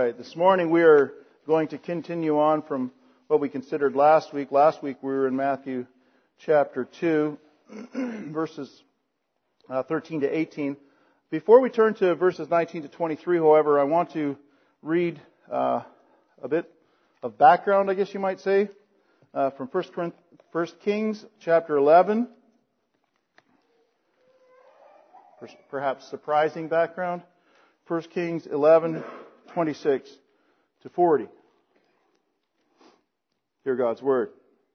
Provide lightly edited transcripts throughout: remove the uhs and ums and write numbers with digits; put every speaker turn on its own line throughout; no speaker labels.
right, this morning we are going to continue on from what we considered last week. Last week we were in Matthew chapter 2, verses 13 to 18. Before we turn to verses 19 to 23, however, I want to read a bit of background, I guess you might say, from 1 Kings chapter 11. Perhaps surprising background. 1 Kings 11, 26 to 40. Hear God's Word.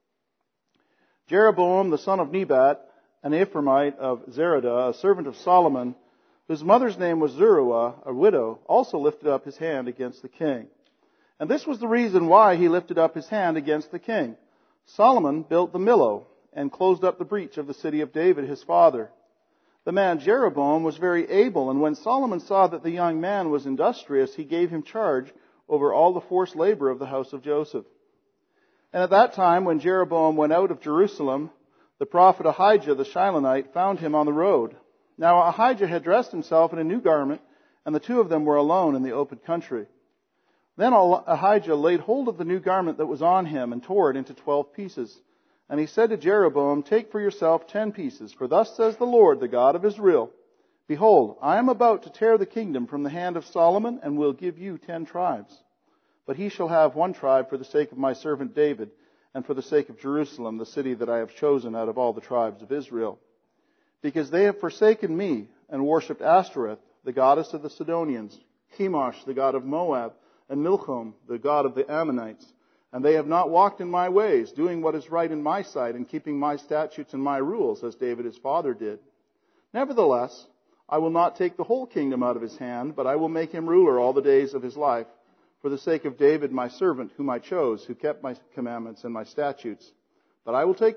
Jeroboam, the son of Nebat, an Ephraimite of Zeradah, a servant of Solomon, whose mother's name was Zeruiah, a widow, also lifted up his hand against the king. And this was the reason why he lifted up his hand against the king. Solomon built the Millo and closed up the breach of the city of David, his father. The man Jeroboam was very able, and when Solomon saw that the young man was industrious, he gave him charge over all the forced labor of the house of Joseph. And at that time, when Jeroboam went out of Jerusalem, the prophet Ahijah the Shilonite found him on the road. Now Ahijah had dressed himself in a new garment, and the two of them were alone in the open country. Then Ahijah laid hold of the new garment that was on him and tore it into 12 pieces. And he said to Jeroboam, "Take for yourself 10 pieces, for thus says the Lord, the God of Israel, Behold, I am about to tear the kingdom from the hand of Solomon, and will give you 10 tribes. But he shall have 1 tribe for the sake of my servant David, and for the sake of Jerusalem, the city that I have chosen out of all the tribes of Israel. Because they have forsaken me, and worshipped Ashtoreth, the goddess of the Sidonians, Chemosh, the god of Moab, and Milcom, the god of the Ammonites. And they have not walked in my ways, doing what is right in my sight, and keeping my statutes and my rules, as David his father did. Nevertheless, I will not take the whole kingdom out of his hand, but I will make him ruler all the days of his life, for the sake of David my servant, whom I chose, who kept my commandments and my statutes. But I will take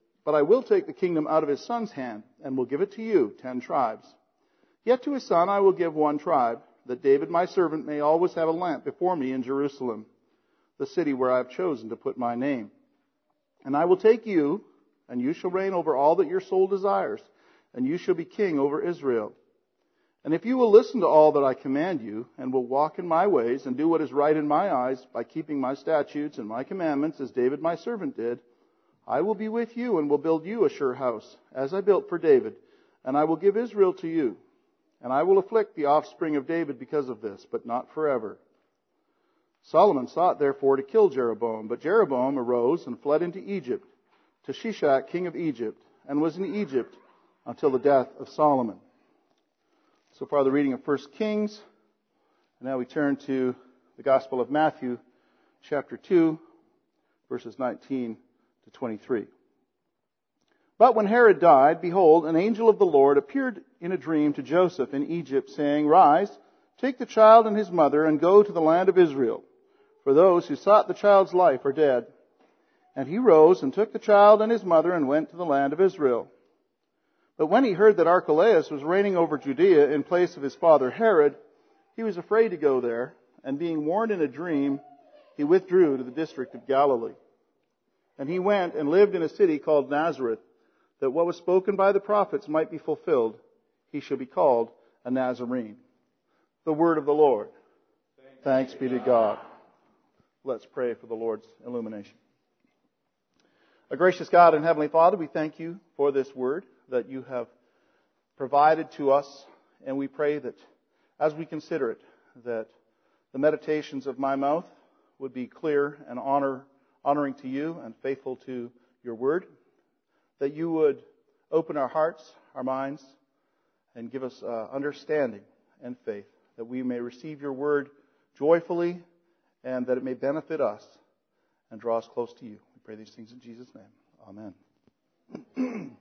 the kingdom out of his son's hand, and will give it to you, 10 tribes. Yet to his son I will give 1 tribe, that David my servant may always have a lamp before me in Jerusalem, the city where I have chosen to put my name. And I will take you, and you shall reign over all that your soul desires, and you shall be king over Israel. And if you will listen to all that I command you, and will walk in my ways, and do what is right in my eyes, by keeping my statutes and my commandments, as David my servant did, I will be with you, and will build you a sure house, as I built for David, and I will give Israel to you. And I will afflict the offspring of David because of this, but not forever." Solomon sought therefore to kill Jeroboam, but Jeroboam arose and fled into Egypt, to Shishak, king of Egypt, and was in Egypt until the death of Solomon. So far the reading of 1 Kings. And now we turn to the Gospel of Matthew, chapter 2, verses 19 to 23. But when Herod died, behold, an angel of the Lord appeared in a dream to Joseph in Egypt, saying, "Rise, take the child and his mother, and go to the land of Israel. For those who sought the child's life are dead." And he rose and took the child and his mother and went to the land of Israel. But when he heard that Archelaus was reigning over Judea in place of his father Herod, he was afraid to go there, and being warned in a dream, he withdrew to the district of Galilee. And he went and lived in a city called Nazareth, that what was spoken by the prophets might be fulfilled. He shall be called a Nazarene. The word of the Lord. Thanks be to God. Let's pray for the Lord's illumination. Our gracious God and Heavenly Father, we thank you for this word that you have provided to us, and we pray that as we consider it, that the meditations of my mouth would be clear and honoring to you and faithful to your word, that you would open our hearts, our minds, and give us understanding and faith, that we may receive your word joyfully, and that it may benefit us and draw us close to you. We pray these things in Jesus' name. Amen.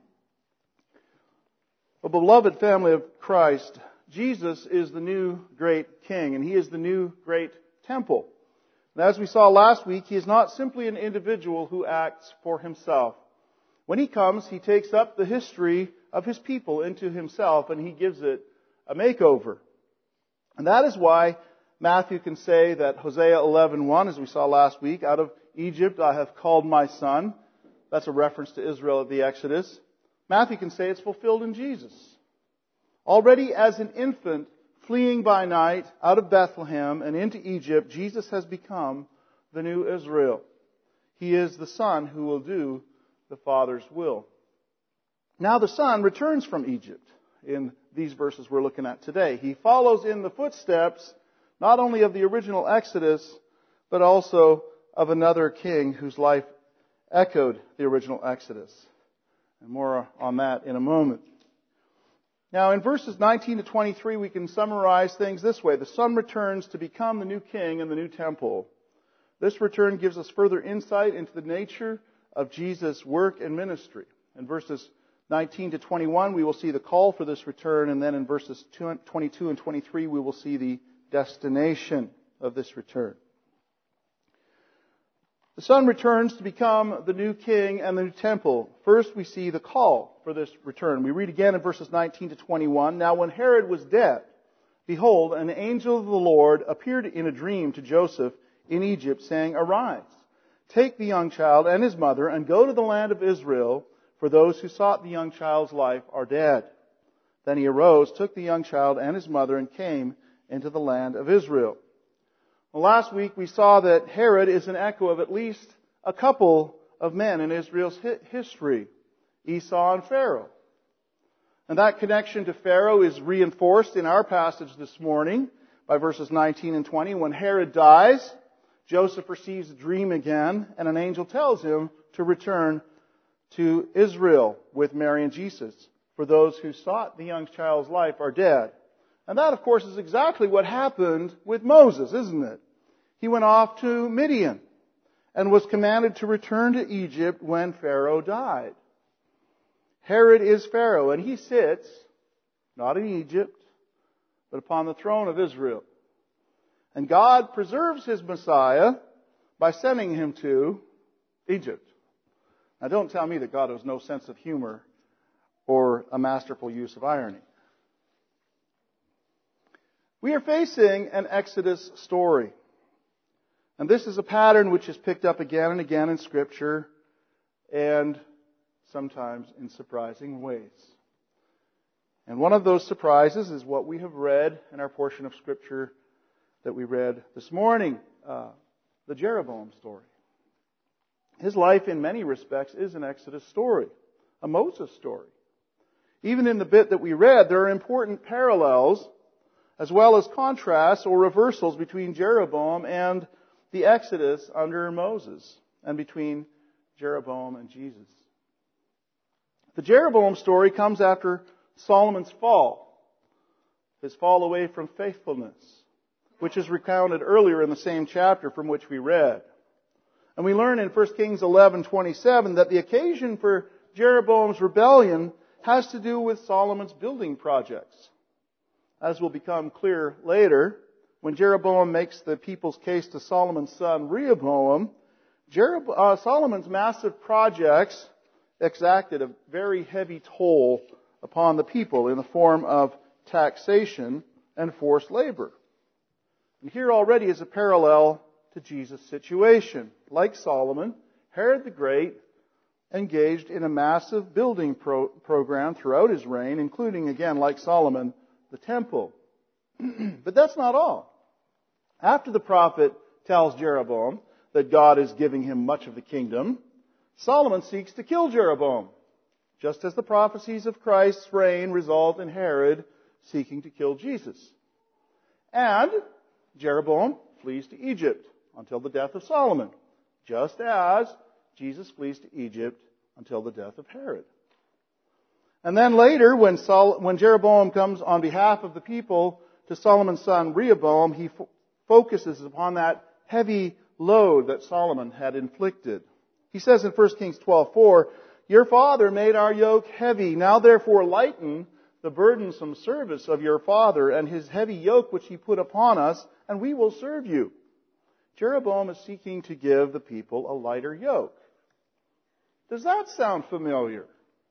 Well, beloved family of Christ, Jesus is the new great King, and He is the new great temple. And as we saw last week, He is not simply an individual who acts for Himself. When He comes, He takes up the history of His people into Himself, and He gives it a makeover. And that is why Matthew can say that Hosea 11:1, as we saw last week, "Out of Egypt I have called my son." That's a reference to Israel of the Exodus. Matthew can say it's fulfilled in Jesus. Already as an infant, fleeing by night out of Bethlehem and into Egypt, Jesus has become the new Israel. He is the Son who will do the Father's will. Now the Son returns from Egypt in these verses we're looking at today. He follows in the footsteps not only of the original Exodus, but also of another king whose life echoed the original Exodus. And more on that in a moment. Now in verses 19 to 23 we can summarize things this way. The Son returns to become the new king in the new temple. This return gives us further insight into the nature of Jesus' work and ministry. In verses 19 to 21 we will see the call for this return, and then in verses 22 and 23 we will see the destination of this return. The Son returns to become the new king and the new temple. First we see the call for this return. We read again in verses 19 to 21. Now when Herod was dead, behold, an angel of the Lord appeared in a dream to Joseph in Egypt, saying, Arise, take the young child and his mother, and go to the land of Israel, for those who sought the young child's life are dead. Then he arose, took the young child and his mother, and came into the land of Israel. Well, last week we saw that Herod is an echo of at least a couple of men in Israel's history, Esau and Pharaoh. And that connection to Pharaoh is reinforced in our passage this morning by verses 19 and 20. When Herod dies, Joseph receives a dream again, and an angel tells him to return to Israel with Mary and Jesus. For those who sought the young child's life are dead. And that, of course, is exactly what happened with Moses, isn't it? He went off to Midian and was commanded to return to Egypt when Pharaoh died. Herod is Pharaoh, and he sits, not in Egypt, but upon the throne of Israel. And God preserves His Messiah by sending him to Egypt. Now don't tell me that God has no sense of humor or a masterful use of irony. We are facing an Exodus story. And this is a pattern which is picked up again and again in Scripture, and sometimes in surprising ways. And one of those surprises is what we have read in our portion of Scripture that we read this morning, the Jeroboam story. His life in many respects is an Exodus story, a Moses story. Even in the bit that we read, there are important parallels as well as contrasts or reversals between Jeroboam and the Exodus under Moses, and between Jeroboam and Jesus. The Jeroboam story comes after Solomon's fall, his fall away from faithfulness, which is recounted earlier in the same chapter from which we read. And we learn in 1 Kings 11:27 that the occasion for Jeroboam's rebellion has to do with Solomon's building projects. As will become clear later, when Jeroboam makes the people's case to Solomon's son Rehoboam, Solomon's massive projects exacted a very heavy toll upon the people in the form of taxation and forced labor. And here already is a parallel to Jesus' situation. Like Solomon, Herod the Great engaged in a massive building program throughout his reign, including, again, like Solomon, the temple. But that's not all. After the prophet tells Jeroboam that God is giving him much of the kingdom, Solomon seeks to kill Jeroboam, just as the prophecies of Christ's reign result in Herod seeking to kill Jesus. And Jeroboam flees to Egypt until the death of Solomon, just as Jesus flees to Egypt until the death of Herod. And then later, when Jeroboam comes on behalf of the people to Solomon's son Rehoboam, he focuses upon that heavy load that Solomon had inflicted. He says in 1 Kings 12:4, Your father made our yoke heavy. Now therefore lighten the burdensome service of your father and his heavy yoke which he put upon us, and we will serve you. Jeroboam is seeking to give the people a lighter yoke. Does that sound familiar?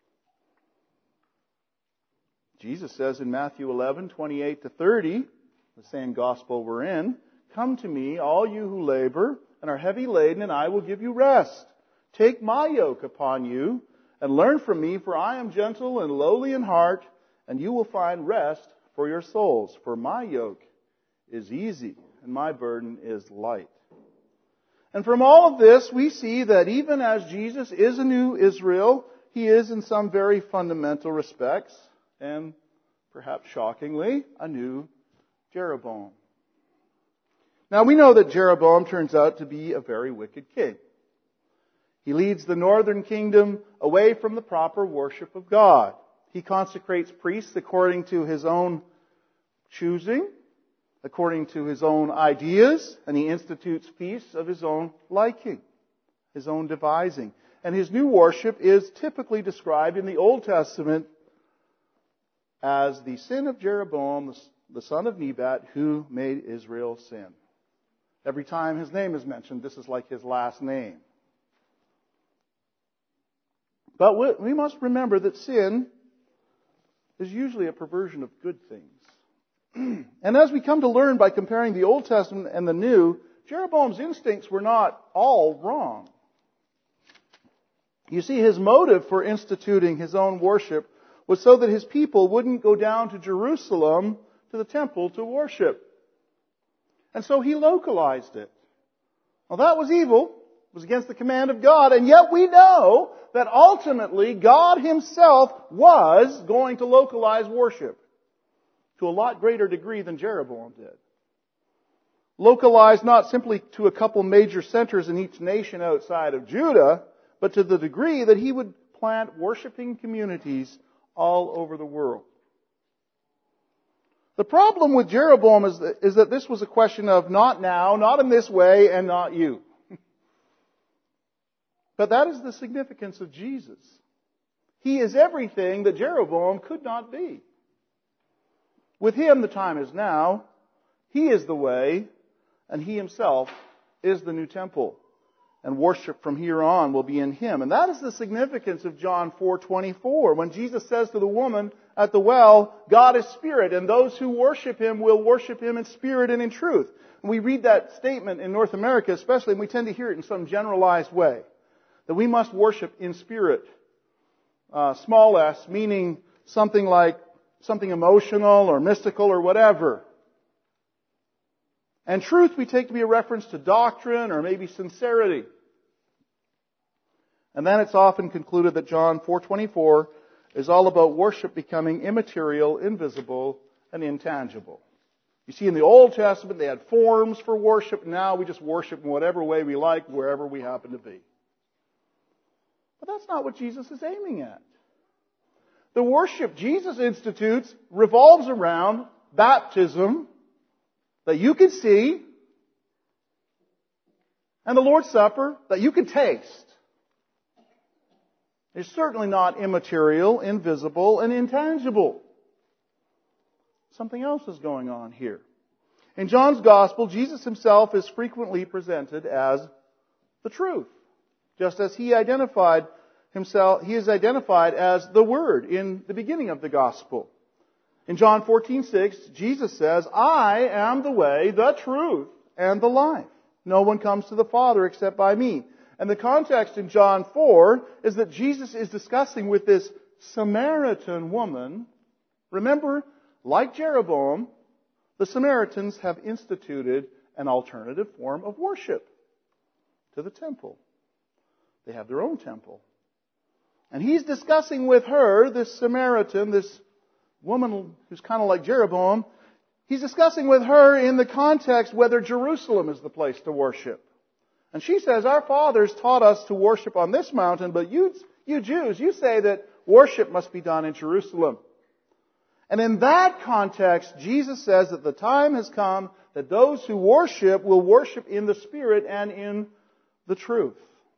Jesus says in Matthew 11:28-30, the same gospel we're in, Come to me, all you who labor and are heavy laden, and I will give you rest. Take my yoke upon you and learn from me, for I am gentle and lowly in heart, and you will find rest for your souls, for my yoke is easy and my burden is light. And from all of this, we see that even as Jesus is a new Israel, He is in some very fundamental respects, and perhaps shockingly, a new Jeroboam. Now we know that Jeroboam turns out to be a very wicked king. He leads the northern kingdom away from the proper worship of God. He consecrates priests according to his own choosing, according to his own ideas, and he institutes feasts of his own liking, his own devising. And his new worship is typically described in the Old Testament as the sin of Jeroboam, the son of Nebat, who made Israel sin. Every time his name is mentioned, this is like his last name. But we must remember that sin is usually a perversion of good things. And as we come to learn by comparing the Old Testament and the New, Jeroboam's instincts were not all wrong. You see, his motive for instituting his own worship was so that his people wouldn't go down to Jerusalem, to the temple, to worship. And so he localized it. Well, that was evil. It was against the command of God. And yet we know that ultimately God Himself was going to localize worship to a lot greater degree than Jeroboam did. Localized not simply to a couple major centers in each nation outside of Judah, but to the degree that He would plant worshiping communities all over the world. The problem with Jeroboam is that this was a question of not now, not in this way, and not you. But that is the significance of Jesus. He is everything that Jeroboam could not be. With Him, the time is now. He is the way, and He Himself is the new temple. And worship from here on will be in Him. And that is the significance of John 4:24. When Jesus says to the woman at the well, God is spirit, and those who worship Him will worship Him in spirit and in truth. And we read that statement in North America especially, and we tend to hear it in some generalized way. That we must worship in spirit. Small s, meaning something like something emotional or mystical or whatever. And truth we take to be a reference to doctrine or maybe sincerity. And then it's often concluded that John 4:24 is all about worship becoming immaterial, invisible, and intangible. You see, in the Old Testament they had forms for worship. Now we just worship in whatever way we like, wherever we happen to be. But that's not what Jesus is aiming at. The worship Jesus institutes revolves around baptism that you can see, and the Lord's Supper that you can taste. It's certainly not immaterial, invisible, and intangible. Something else is going on here. In John's Gospel, Jesus Himself is frequently presented as the truth. Just as He identified Himself, He is identified as the Word in the beginning of the Gospel. In John 14:6, Jesus says, I am the way, the truth, and the life. No one comes to the Father except by me. And the context in John 4 is that Jesus is discussing with this Samaritan woman. Remember, like Jeroboam, the Samaritans have instituted an alternative form of worship to the temple. They have their own temple. And He's discussing with her, this Samaritan, this woman who's kind of like Jeroboam, He's discussing with her in the context whether Jerusalem is the place to worship. And she says, our fathers taught us to worship on this mountain, but you Jews, you say that worship must be done in Jerusalem. And in that context, Jesus says that the time has come that those who worship will worship in the Spirit and in the truth.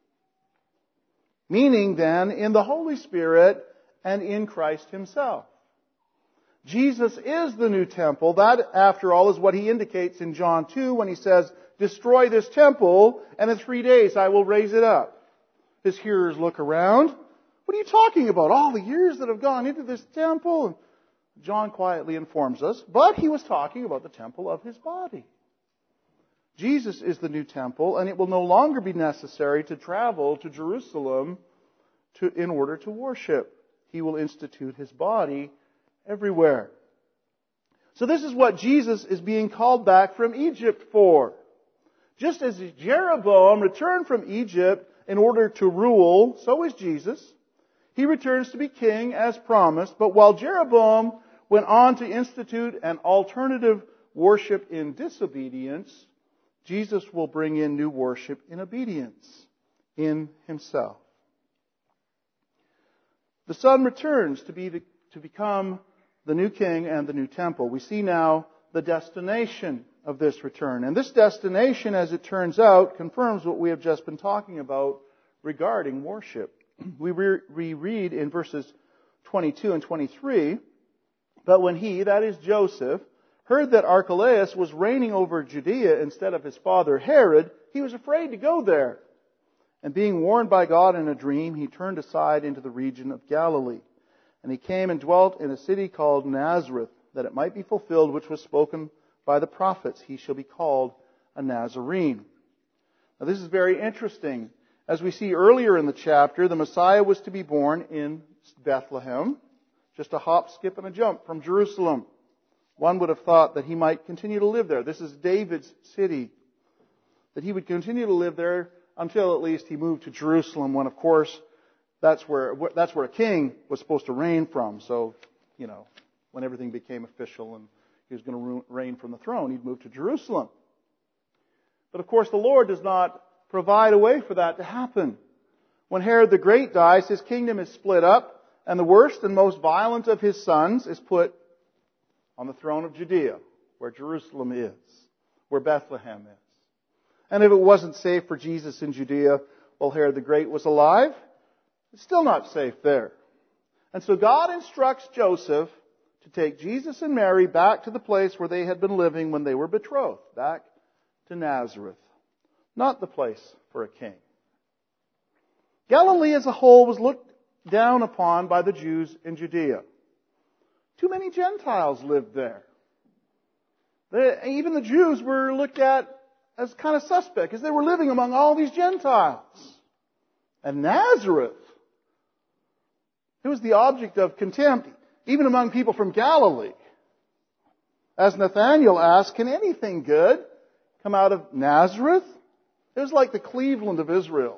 Meaning then, in the Holy Spirit and in Christ Himself. Jesus is the new temple. That, after all, is what He indicates in John 2 when He says, destroy this temple, and in 3 days I will raise it up. His hearers look around. What are you talking about? All the years that have gone into this temple? John quietly informs us, but he was talking about the temple of His body. Jesus is the new temple, and it will no longer be necessary to travel to Jerusalem in order to worship. He will institute His body everywhere. So this is what Jesus is being called back from Egypt for. Just as Jeroboam returned from Egypt in order to rule, so is Jesus. He returns to be king as promised, but while Jeroboam went on to institute an alternative worship in disobedience, Jesus will bring in new worship in obedience in Himself. The Son returns to become the new king and the new temple. We see now the destination of this return. And this destination, as it turns out, confirms what we have just been talking about regarding worship. We read in verses 22 and 23, "But when he," that is Joseph, "heard that Archelaus was reigning over Judea instead of his father Herod, he was afraid to go there. And being warned by God in a dream, he turned aside into the region of Galilee. And he came and dwelt in a city called Nazareth, that it might be fulfilled which was spoken by the prophets, he shall be called a Nazarene." Now this is very interesting. As we see earlier in the chapter, the Messiah was to be born in Bethlehem, just a hop, skip, and a jump from Jerusalem. One would have thought that he might continue to live there. This is David's city. That he would continue to live there until at least he moved to Jerusalem, when, of course, that's where a king was supposed to reign from. So, when everything became official and he was going to reign from the throne, he'd move to Jerusalem. But, of course, the Lord does not provide a way for that to happen. When Herod the Great dies, his kingdom is split up, and the worst and most violent of his sons is put on the throne of Judea, where Jerusalem is, where Bethlehem is. And if it wasn't safe for Jesus in Judea while Herod the Great was alive, it's still not safe there. And so God instructs Joseph to take Jesus and Mary back to the place where they had been living when they were betrothed, back to Nazareth. Not the place for a king. Galilee as a whole was looked down upon by the Jews in Judea. Too many Gentiles lived there. Even the Jews were looked at as kind of suspect, because they were living among all these Gentiles. And Nazareth, it was the object of contempt, even among people from Galilee. As Nathanael asked, "Can anything good come out of Nazareth?" It was like the Cleveland of Israel.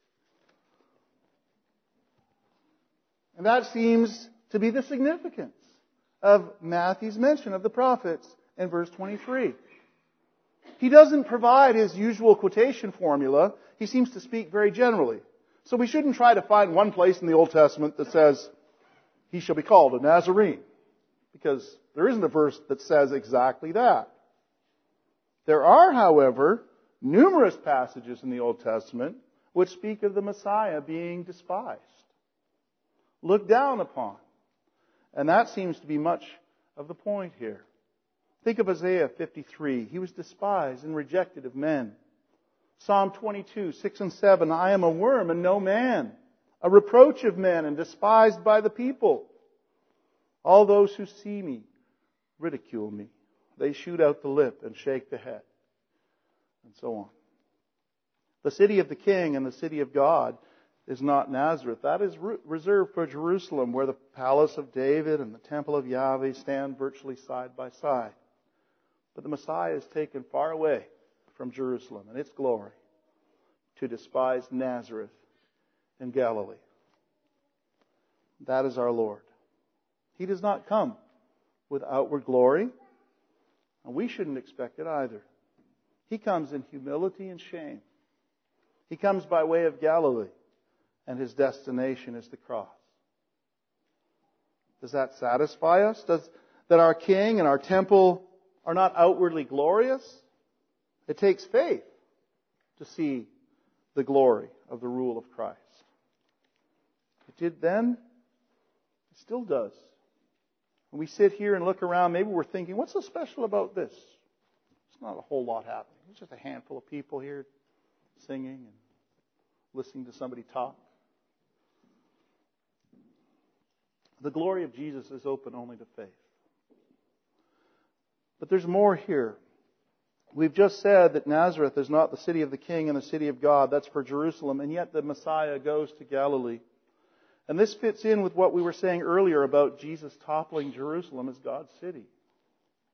And that seems to be the significance of Matthew's mention of the prophets in verse 23. He doesn't provide his usual quotation formula. He seems to speak very generally. So we shouldn't try to find one place in the Old Testament that says, "He shall be called a Nazarene," because there isn't a verse that says exactly that. There are, however, numerous passages in the Old Testament which speak of the Messiah being despised, looked down upon. And that seems to be much of the point here. Think of Isaiah 53. He was despised and rejected of men. Psalm 22, 6 and 7. "I am a worm and no man, a reproach of men and despised by the people. All those who see me ridicule me. They shoot out the lip and shake the head." And so on. The city of the King and the city of God is not Nazareth. That is reserved for Jerusalem, where the palace of David and the temple of Yahweh stand virtually side by side. But the Messiah is taken far away from Jerusalem and its glory to despise Nazareth in Galilee. That is our Lord. He does not come with outward glory, and we shouldn't expect it either. He comes in humility and shame. He comes by way of Galilee, and His destination is the cross. Does that satisfy us? That our King and our temple are not outwardly glorious? It takes faith to see the glory of the rule of Christ. It did then. It still does. When we sit here and look around, maybe we're thinking, what's so special about this? It's not a whole lot happening. It's just a handful of people here singing and listening to somebody talk. The glory of Jesus is open only to faith. But there's more here. We've just said that Nazareth is not the city of the King and the city of God. That's for Jerusalem. And yet the Messiah goes to Galilee. And this fits in with what we were saying earlier about Jesus toppling Jerusalem as God's city.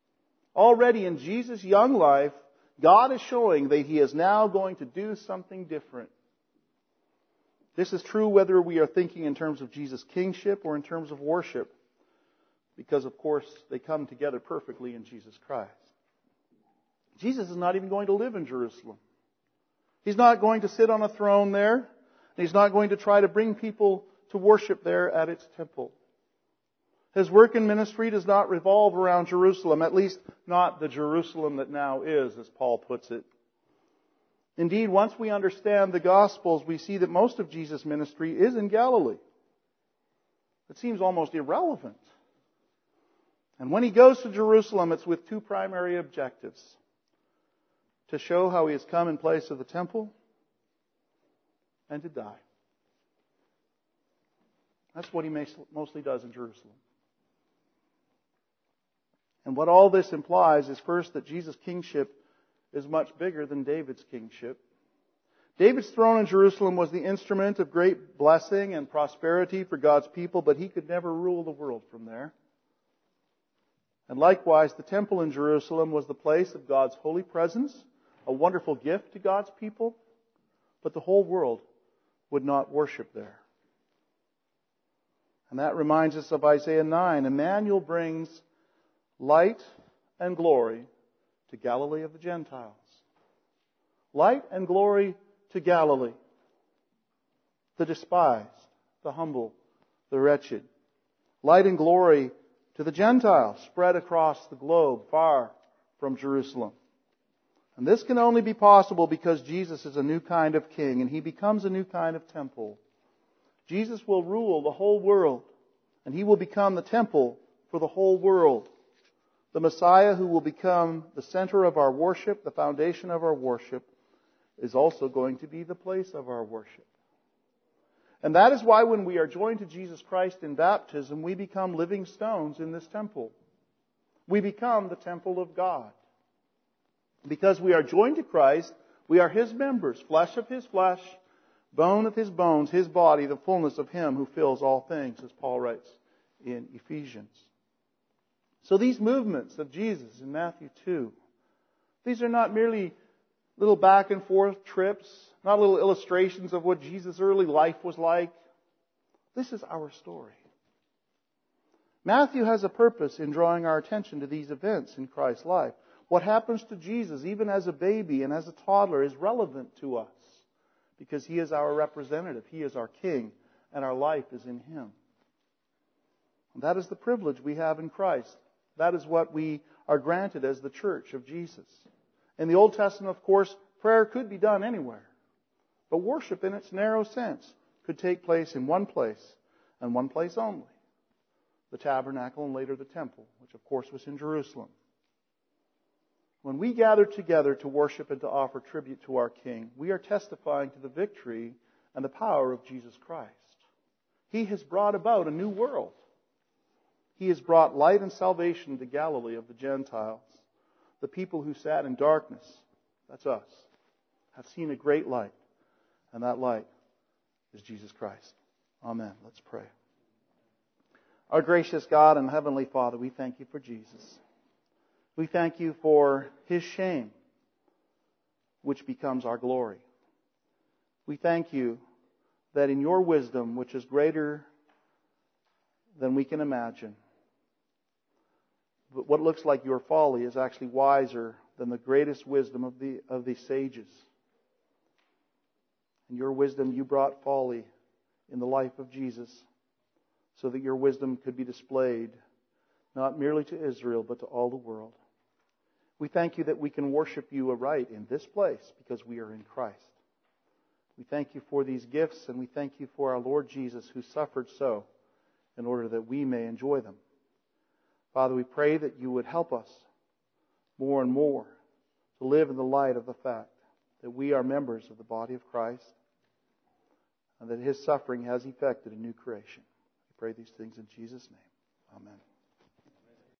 Already in Jesus' young life, God is showing that He is now going to do something different. This is true whether we are thinking in terms of Jesus' kingship or in terms of worship, because of course they come together perfectly in Jesus Christ. Jesus is not even going to live in Jerusalem. He's not going to sit on a throne there, and He's not going to try to bring people to worship there at its temple. His work and ministry does not revolve around Jerusalem, at least not the Jerusalem that now is, as Paul puts it. Indeed, once we understand the Gospels, we see that most of Jesus' ministry is in Galilee. It seems almost irrelevant. And when He goes to Jerusalem, it's with two primary objectives: to show how He has come in place of the temple and to die. That's what He mostly does in Jerusalem. And what all this implies is first that Jesus' kingship is much bigger than David's kingship. David's throne in Jerusalem was the instrument of great blessing and prosperity for God's people, but he could never rule the world from there. And likewise, the temple in Jerusalem was the place of God's holy presence, a wonderful gift to God's people, but the whole world would not worship there. And that reminds us of Isaiah 9. Emmanuel brings light and glory to Galilee of the Gentiles. Light and glory to Galilee. The despised, the humble, the wretched. Light and glory to the Gentiles spread across the globe far from Jerusalem. And this can only be possible because Jesus is a new kind of king and He becomes a new kind of temple. Jesus will rule the whole world and He will become the temple for the whole world. The Messiah, who will become the center of our worship, the foundation of our worship, is also going to be the place of our worship. And that is why when we are joined to Jesus Christ in baptism, we become living stones in this temple. We become the temple of God. Because we are joined to Christ, we are His members, flesh of His flesh, bone of His bones, His body, the fullness of Him who fills all things, as Paul writes in Ephesians. So these movements of Jesus in Matthew 2, these are not merely little back and forth trips, not little illustrations of what Jesus' early life was like. This is our story. Matthew has a purpose in drawing our attention to these events in Christ's life. What happens to Jesus, even as a baby and as a toddler, is relevant to us because He is our representative. He is our King, and our life is in Him. And that is the privilege we have in Christ. That is what we are granted as the church of Jesus. In the Old Testament, of course, prayer could be done anywhere. But worship in its narrow sense could take place in one place, and one place only. The tabernacle and later the temple, which of course was in Jerusalem. When we gather together to worship and to offer tribute to our King, we are testifying to the victory and the power of Jesus Christ. He has brought about a new world. He has brought light and salvation to Galilee of the Gentiles. The people who sat in darkness, that's us, have seen a great light. And that light is Jesus Christ. Amen. Let's pray. Our gracious God and Heavenly Father, we thank You for Jesus. We thank You for His shame, which becomes our glory. We thank You that in Your wisdom, which is greater than we can imagine, but what looks like Your folly is actually wiser than the greatest wisdom of the sages. In Your wisdom, You brought folly in the life of Jesus so that Your wisdom could be displayed not merely to Israel, but to all the world. We thank You that we can worship You aright in this place because we are in Christ. We thank You for these gifts, and we thank You for our Lord Jesus who suffered so in order that we may enjoy them. Father, we pray that You would help us more and more to live in the light of the fact that we are members of the body of Christ and that His suffering has effected a new creation. We pray these things in Jesus' name. Amen.